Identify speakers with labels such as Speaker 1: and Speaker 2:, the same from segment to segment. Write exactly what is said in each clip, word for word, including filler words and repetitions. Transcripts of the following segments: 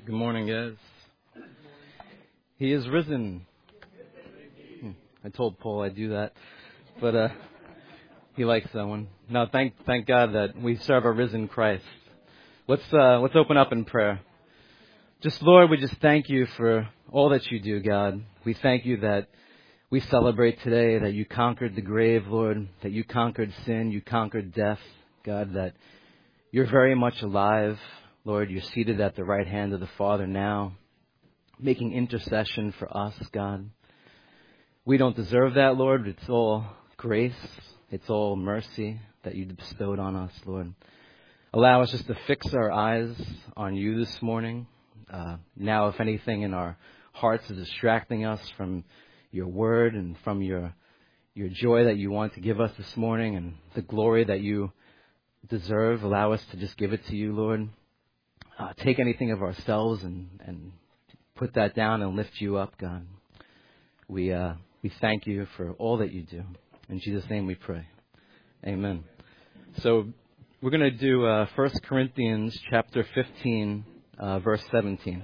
Speaker 1: Good morning, guys. He is risen. Hmm. I told Paul I'd do that, but uh, he likes that one. No, thank thank God that we serve a risen Christ. Let's uh, let's open up in prayer. Just Lord, we just thank you for all that you do, God. We thank you that we celebrate today that you conquered the grave, Lord, that you conquered sin, you conquered death, God, that you're very much alive. Lord, you're seated at the right hand of the Father now, making intercession for us, God. We don't deserve that, Lord. It's all grace. It's all mercy that you bestowed on us, Lord. Allow us just to fix our eyes on you this morning. Uh, now, if anything in our hearts is distracting us from your word and from your your joy that you want to give us this morning and the glory that you deserve, allow us to just give it to you, Lord. Uh, take anything of ourselves and, and put that down and lift you up, God. We uh, we thank you for all that you do. In Jesus' name we pray. Amen. So we're going to do uh, First Corinthians chapter fifteen, uh, verse seventeen.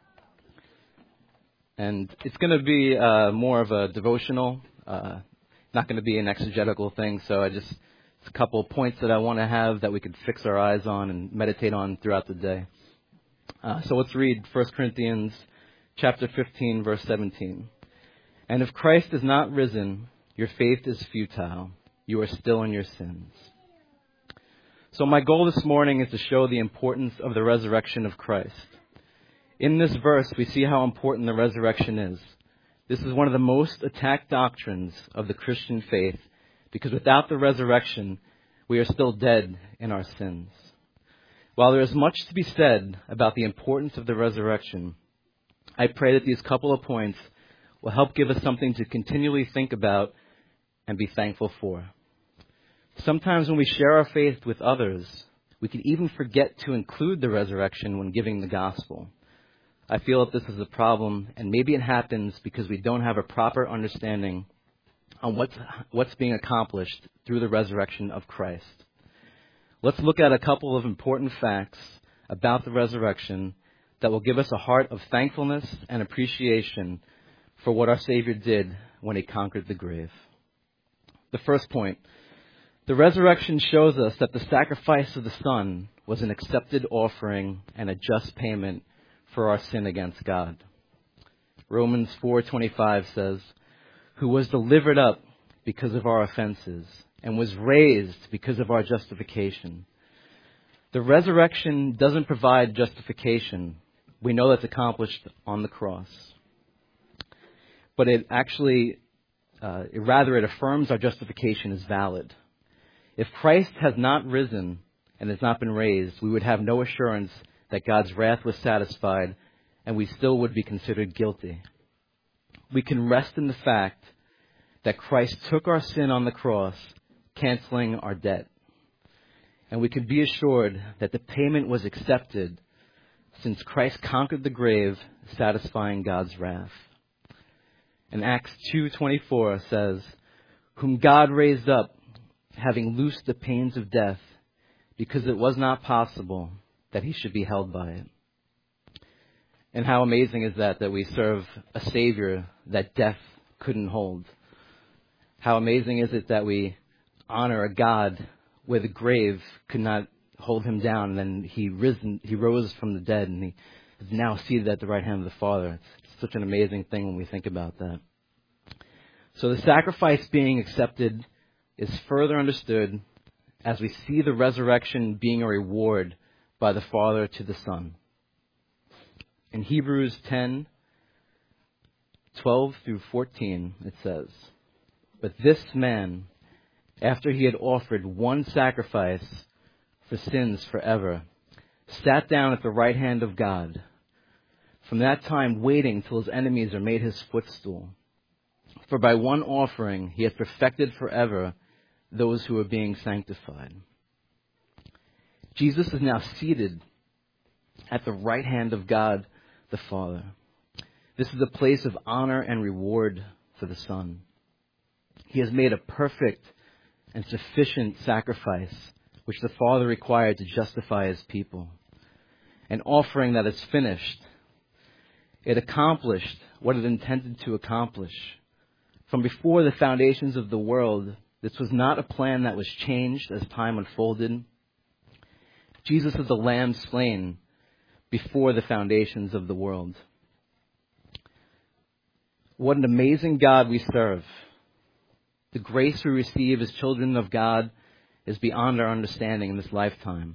Speaker 1: And it's going to be uh, more of a devotional, uh, not going to be an exegetical thing. So I just, it's a couple of points that I want to have that we could fix our eyes on and meditate on throughout the day. Uh, so let's read First Corinthians chapter fifteen, verse seventeen. And if Christ is not risen, your faith is futile. You are still in your sins. So my goal this morning is to show the importance of the resurrection of Christ. In this verse, we see how important the resurrection is. This is one of the most attacked doctrines of the Christian faith, because without the resurrection, we are still dead in our sins. While there is much to be said about the importance of the resurrection, I pray that these couple of points will help give us something to continually think about and be thankful for. Sometimes when we share our faith with others, we can even forget to include the resurrection when giving the gospel. I feel that this is a problem, and maybe it happens because we don't have a proper understanding on what's, what's being accomplished through the resurrection of Christ. Let's look at a couple of important facts about the resurrection that will give us a heart of thankfulness and appreciation for what our Savior did when he conquered the grave. The first point, the resurrection shows us that the sacrifice of the Son was an accepted offering and a just payment for our sin against God. Romans four twenty-five says, who was delivered up because of our offenses and was raised because of our justification. The resurrection doesn't provide justification. We know that's accomplished on the cross. But it actually, uh, rather it affirms our justification is valid. If Christ has not risen and has not been raised, we would have no assurance that God's wrath was satisfied and we still would be considered guilty. We can rest in the fact that Christ took our sin on the cross, canceling our debt. And we can be assured that the payment was accepted since Christ conquered the grave, satisfying God's wrath. And Acts two twenty-four says, whom God raised up, having loosed the pains of death, because it was not possible that he should be held by it. And how amazing is that, that we serve a Savior that death couldn't hold. How amazing is it that we honor a God where the grave could not hold him down, and then he risen, he rose from the dead, and he is now seated at the right hand of the Father. It's such an amazing thing when we think about that. So the sacrifice being accepted is further understood as we see the resurrection being a reward by the Father to the Son. In Hebrews ten twelve through fourteen, it says, but this man, after he had offered one sacrifice for sins forever, sat down at the right hand of God, from that time waiting till his enemies are made his footstool. For by one offering he has perfected forever those who are being sanctified. Jesus is now seated at the right hand of God the Father. This is a place of honor and reward for the Son. He has made a perfect and sufficient sacrifice which the Father required to justify his people. an offering that is finished. It accomplished what it intended to accomplish. From before the foundations of the world, this was not a plan that was changed as time unfolded. Jesus is the Lamb slain before the foundations of the world. What an amazing God we serve. The grace we receive as children of God is beyond our understanding in this lifetime.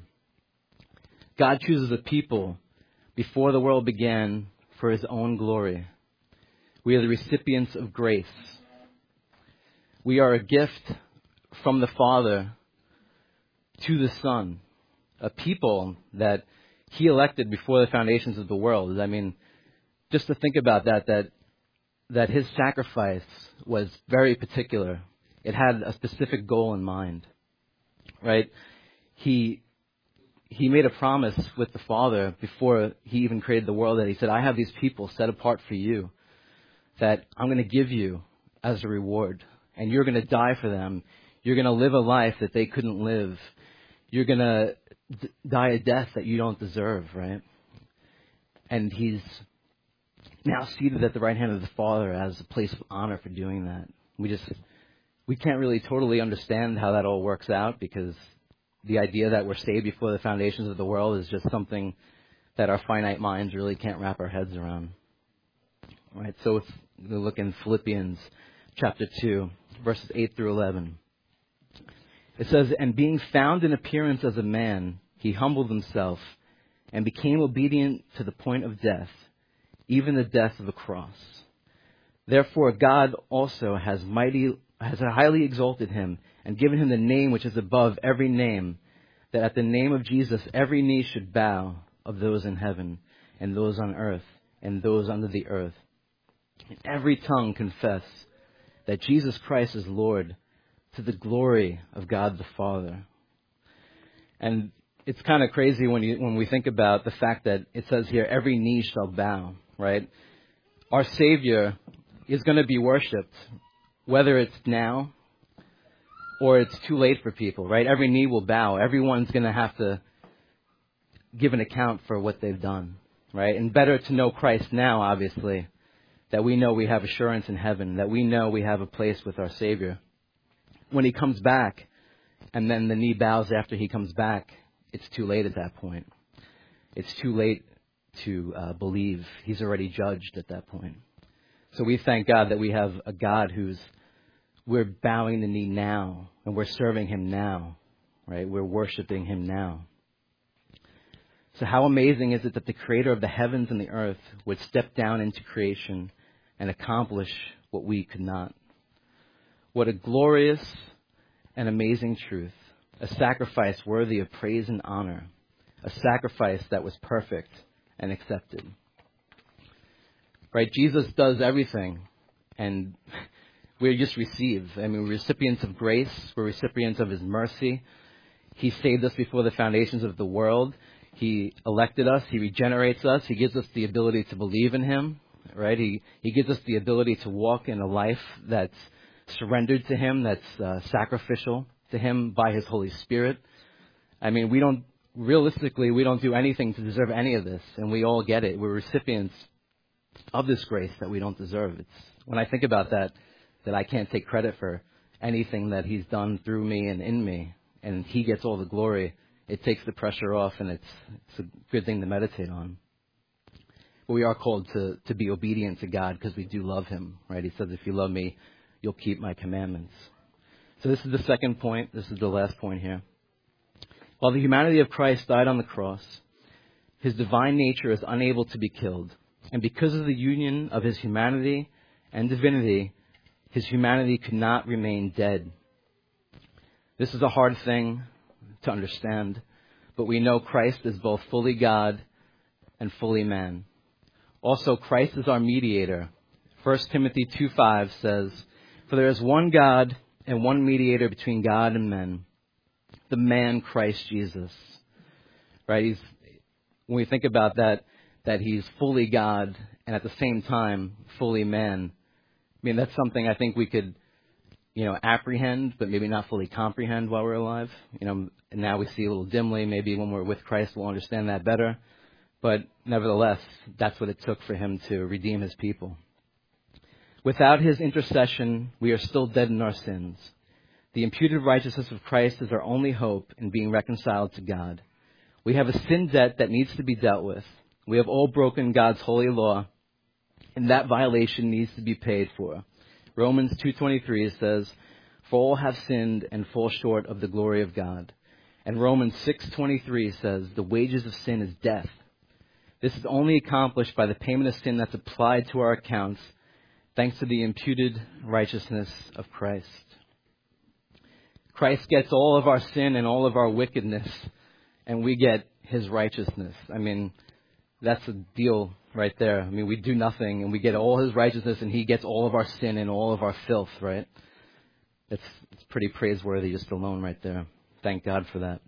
Speaker 1: God chooses a people before the world began for his own glory. We are the recipients of grace. We are a gift from the Father to the Son, a people that he elected before the foundations of the world. I mean, just to think about that, that that his sacrifice was very particular. It had a specific goal in mind, right? He he made a promise with the Father before he even created the world that he said, I have these people set apart for you that I'm going to give you as a reward, and you're going to die for them. You're going to live a life that they couldn't live. You're going to d- die a death that you don't deserve, right? And he's now seated at the right hand of the Father as a place of honor for doing that. We just, we can't really totally understand how that all works out, because the idea that we're saved before the foundations of the world is just something that our finite minds really can't wrap our heads around. All right, so if we look in Philippians chapter two, verses eight through eleven. It says, and being found in appearance as a man, he humbled himself and became obedient to the point of death, even the death of the cross. Therefore God also has mighty has highly exalted him and given him the name which is above every name, that at the name of Jesus every knee should bow, of those in heaven and those on earth and those under the earth, and every tongue confess that Jesus Christ is Lord, to the glory of God the Father. And it's kind of crazy when you when we think about the fact that it says here, every knee shall bow, right? Our Savior is going to be worshipped, whether it's now or it's too late for people, right? Every knee will bow. Everyone's going to have to give an account for what they've done, right? And better to know Christ now, obviously, that we know we have assurance in heaven, that we know we have a place with our Savior. When he comes back, and then the knee bows after he comes back, it's too late at that point. It's too late to uh, believe. He's already judged at that point. So we thank God that we have a God who's, we're bowing the knee now, and we're serving him now, right? We're worshiping him now. So how amazing is it that the creator of the heavens and the earth would step down into creation and accomplish what we could not? What a glorious and amazing truth. A sacrifice worthy of praise and honor. A sacrifice that was perfect and accepted. Right? Jesus does everything, and we just receive. I mean, we're recipients of grace. We're recipients of his mercy. He saved us before the foundations of the world. He elected us. He regenerates us. He gives us the ability to believe in him. Right? He he gives us the ability to walk in a life that's surrendered to him, that's uh, sacrificial to him by his Holy Spirit. I mean, we don't, realistically, we don't do anything to deserve any of this, and we all get it. We're recipients of this grace that we don't deserve. It's when I think about that, that I can't take credit for anything that he's done through me and in me, and he gets all the glory. It takes the pressure off, and it's it's a good thing to meditate on. But we are called to, to be obedient to God because we do love him, right? He says, if you love me, you'll keep my commandments. So this is the second point. This is the last point here. While the humanity of Christ died on the cross, his divine nature is unable to be killed. And because of the union of his humanity and divinity, his humanity could not remain dead. This is a hard thing to understand, but we know Christ is both fully God and fully man. Also, Christ is our mediator. First Timothy two five says, for there is one God and one mediator between God and men, the man Christ Jesus. Right? He's, when we think about that, that he's fully God and at the same time fully man. I mean, that's something I think we could, you know, apprehend, but maybe not fully comprehend while we're alive. You know, and now we see a little dimly. Maybe when we're with Christ, we'll understand that better. But nevertheless, that's what it took for him to redeem his people. Without his intercession, we are still dead in our sins. The imputed righteousness of Christ is our only hope in being reconciled to God. We have a sin debt that needs to be dealt with. We have all broken God's holy law, and that violation needs to be paid for. Romans two twenty-three says, "For all have sinned and fall short of the glory of God." And Romans six twenty-three says, "The wages of sin is death." This is only accomplished by the payment of sin that's applied to our accounts, thanks to the imputed righteousness of Christ. Christ gets all of our sin and all of our wickedness, and we get his righteousness. I mean, that's a deal right there. I mean, we do nothing, and we get all his righteousness, and he gets all of our sin and all of our filth, right? It's, it's pretty praiseworthy just alone right there. Thank God for that.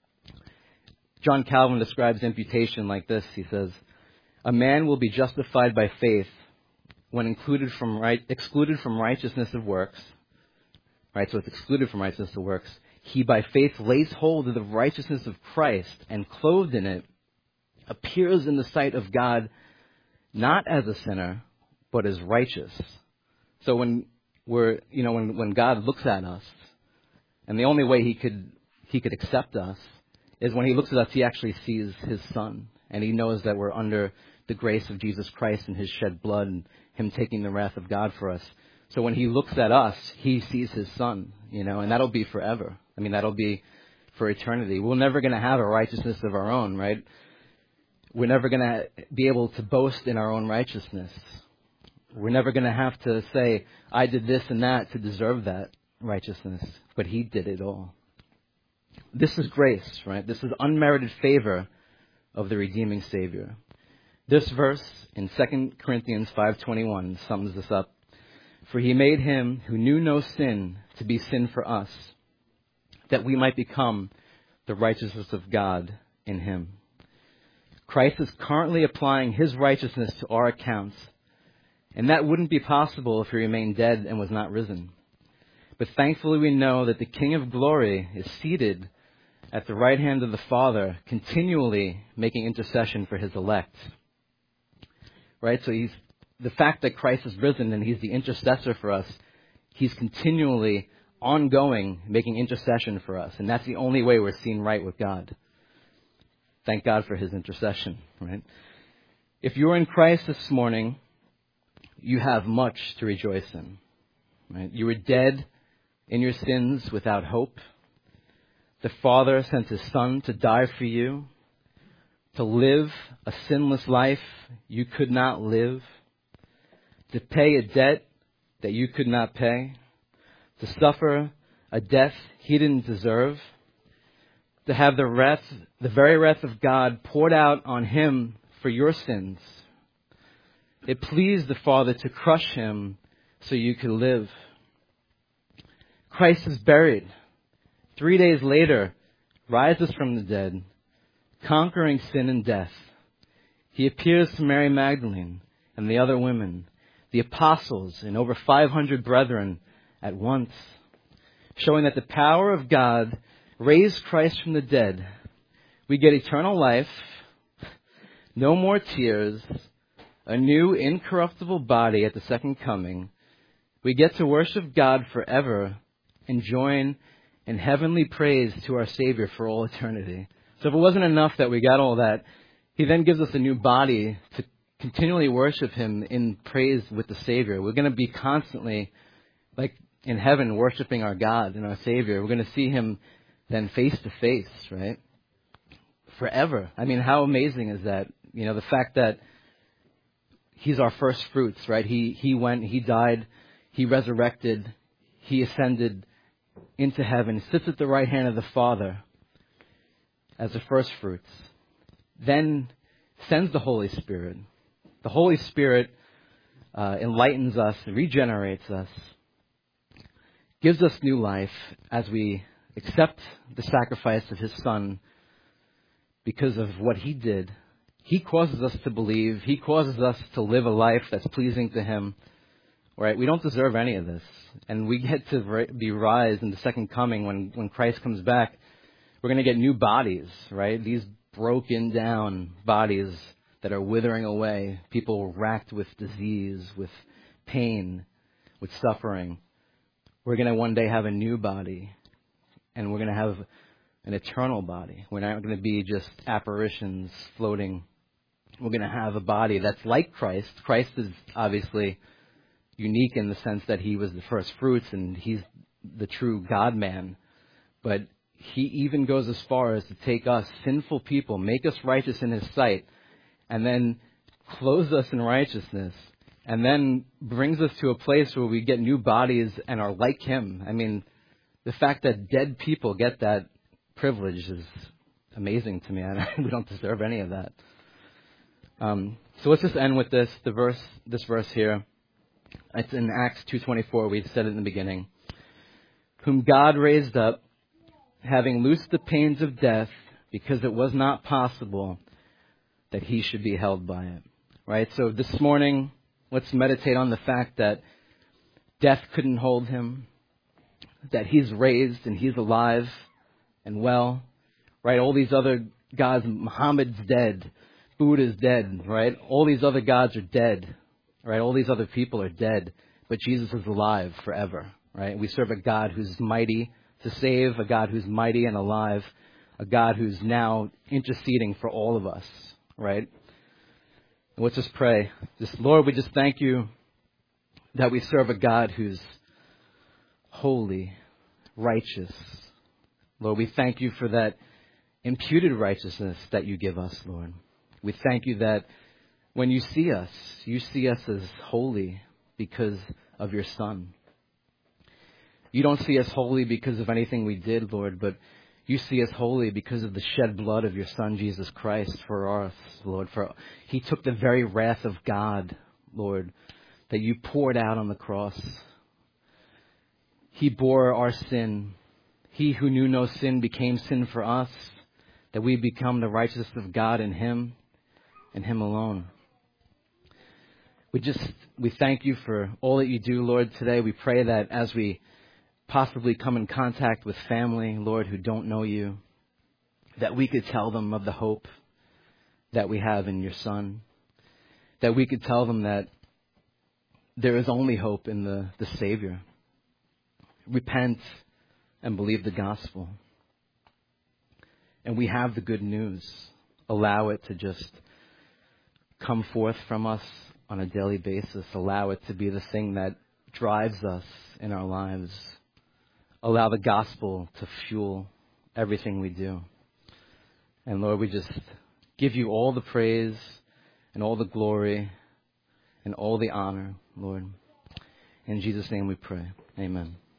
Speaker 1: John Calvin describes imputation like this. He says, "A man will be justified by faith when included from right, excluded from righteousness of works." Right, so it's excluded from righteousness of works. "He by faith lays hold of the righteousness of Christ, and clothed in it, appears in the sight of God not as a sinner, but as righteous." So when we're, you know, when, when God looks at us, and the only way he could he could accept us is when he looks at us, he actually sees his son, and he knows that we're under the grace of Jesus Christ and his shed blood and him taking the wrath of God for us. So when he looks at us, he sees his son, you know, and that'll be forever. I mean, that'll be for eternity. We're never going to have a righteousness of our own, right? We're never going to be able to boast in our own righteousness. We're never going to have to say, I did this and that to deserve that righteousness, but he did it all. This is grace, right? This is unmerited favor of the redeeming Savior. This verse in Second Corinthians five twenty-one sums this up. "For he made him who knew no sin to be sin for us, that we might become the righteousness of God in him." Christ is currently applying his righteousness to our accounts, and that wouldn't be possible if he remained dead and was not risen. But thankfully we know that the King of Glory is seated at the right hand of the Father, continually making intercession for his elect. Right? So he's the fact that Christ is risen and he's the intercessor for us, he's continually, ongoing, making intercession for us. And that's the only way we're seen right with God. Thank God for his intercession, right? If you're in Christ this morning, you have much to rejoice in, right? You were dead in your sins without hope. The Father sent his Son to die for you, to live a sinless life you could not live, to pay a debt that you could not pay, to suffer a death he didn't deserve, to have the wrath, the very wrath of God poured out on him for your sins. It pleased the Father to crush him so you could live. Christ is buried. Three days later, rises from the dead, conquering sin and death. He appears to Mary Magdalene and the other women, the apostles, and over five hundred brethren at once, showing that the power of God raised Christ from the dead. We get eternal life, no more tears, a new incorruptible body at the second coming. We get to worship God forever and join in heavenly praise to our Savior for all eternity. So if it wasn't enough that we got all that, he then gives us a new body to continually worship him in praise with the Savior. We're going to be constantly, like in heaven, worshiping our God and our Savior. We're going to see him then face to face, right? Forever. I mean, how amazing is that? You know, the fact that he's our first fruits, right? He he went, he died, he resurrected, he ascended into heaven, sits at the right hand of the Father as the first fruits. Then sends the Holy Spirit. The Holy Spirit uh, enlightens us, regenerates us, gives us new life as we accept the sacrifice of his Son because of what he did. He causes us to believe. He causes us to live a life that's pleasing to him. Right? We don't deserve any of this. And we get to be rise in the second coming when, when Christ comes back. We're going to get new bodies, right? These broken down bodies that are withering away, people racked with disease, with pain, with suffering. We're going to one day have a new body, and we're going to have an eternal body. We're not going to be just apparitions floating. We're going to have a body that's like Christ. Christ is obviously unique in the sense that he was the first fruits and he's the true God-man. But he even goes as far as to take us, sinful people, make us righteous in his sight, and then clothes us in righteousness, and then brings us to a place where we get new bodies and are like him. I mean, the fact that dead people get that privilege is amazing to me. I, we don't deserve any of that. Um, so let's just end with this, the verse, this verse here. It's in Acts two twenty-four. We said it in the beginning. Whom God raised up, having loosed the pains of death, because it was not possible that he should be held by it. Right? So this morning, let's meditate on the fact that death couldn't hold him, that he's raised and he's alive and well. Right? All these other gods, Muhammad's dead, Buddha's dead, right? All these other gods are dead, right? All these other people are dead, but Jesus is alive forever, right? We serve a God who's mighty to save, a God who's mighty and alive, a God who's now interceding for all of us, right? And let's just pray. Just, Lord, we just thank you that we serve a God who's holy, righteous. Lord, we thank you for that imputed righteousness that you give us, Lord. We thank you that when you see us, you see us as holy because of your Son. You don't see us holy because of anything we did, Lord, but you see us holy because of the shed blood of your Son, Jesus Christ, for us, Lord. For he took the very wrath of God, Lord, that you poured out on the cross. He bore our sin. He who knew no sin became sin for us, that we become the righteousness of God in him and him alone. We just, we thank you for all that you do, Lord, today. We pray that as we possibly come in contact with family, Lord, who don't know you, that we could tell them of the hope that we have in your Son, that we could tell them that there is only hope in the, the Savior. Repent and believe the gospel. And we have the good news. Allow it to just come forth from us on a daily basis. Allow it to be the thing that drives us in our lives. Allow the gospel to fuel everything we do. And Lord, we just give you all the praise and all the glory and all the honor, Lord. In Jesus' name we pray. Amen.